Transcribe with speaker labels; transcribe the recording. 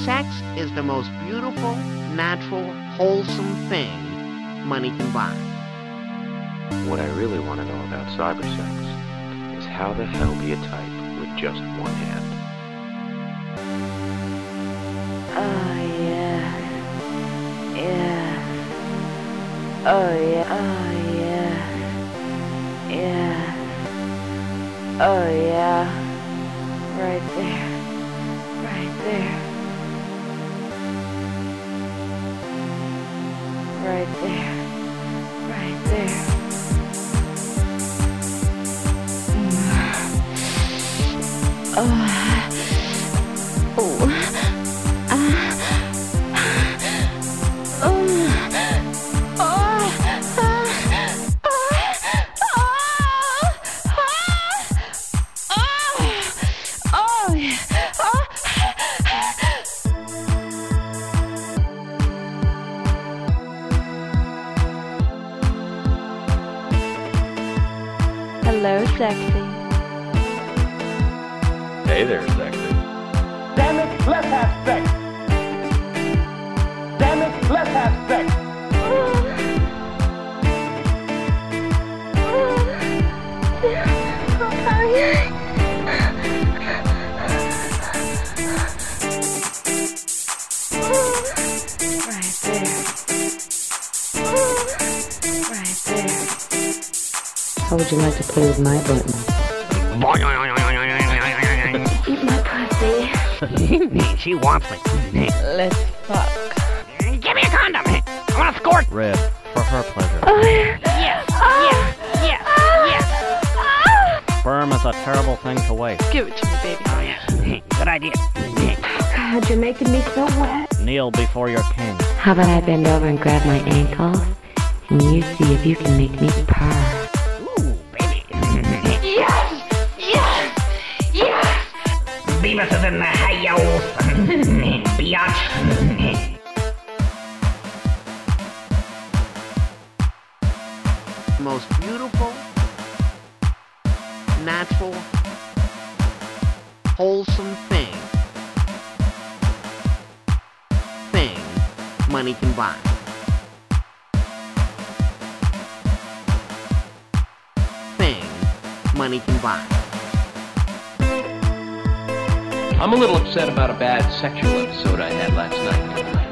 Speaker 1: Sex is the most beautiful, natural, wholesome thing money can buy.
Speaker 2: What I really want to know about cybersex is how the hell do you type with just one hand?
Speaker 3: Oh yeah. Yeah. Oh yeah. Oh yeah. Yeah. Oh yeah. Right there. Right there. Right there. Right there. Oh. Hello, sexy.
Speaker 2: Hey there, sexy.
Speaker 4: Damn it, let's have sex. Damn it, let's have sex.
Speaker 3: Right there. Right there.
Speaker 5: How would you like to play with my button?
Speaker 3: Eat my pussy.
Speaker 1: She wants me.
Speaker 3: Let's fuck.
Speaker 1: Give me a condom. I want to squirt.
Speaker 6: Red, for her pleasure.
Speaker 3: Oh yeah.
Speaker 1: Yes, yes, yes, yes.
Speaker 6: Sperm is a terrible thing to waste.
Speaker 3: Give it to me, baby.
Speaker 1: Oh, yes. Good idea.
Speaker 5: God, you're making me so wet.
Speaker 6: Kneel before your king.
Speaker 5: How about I bend over and grab my ankles, and you see if you can make me purr?
Speaker 1: Ooh, baby.
Speaker 3: Yes! Yes! Yes!
Speaker 1: Beavis is in the house. Biatch. Most beautiful, natural, wholesome thing money can buy. Thing money can buy.
Speaker 7: I'm a little upset about a bad sexual episode I had last night.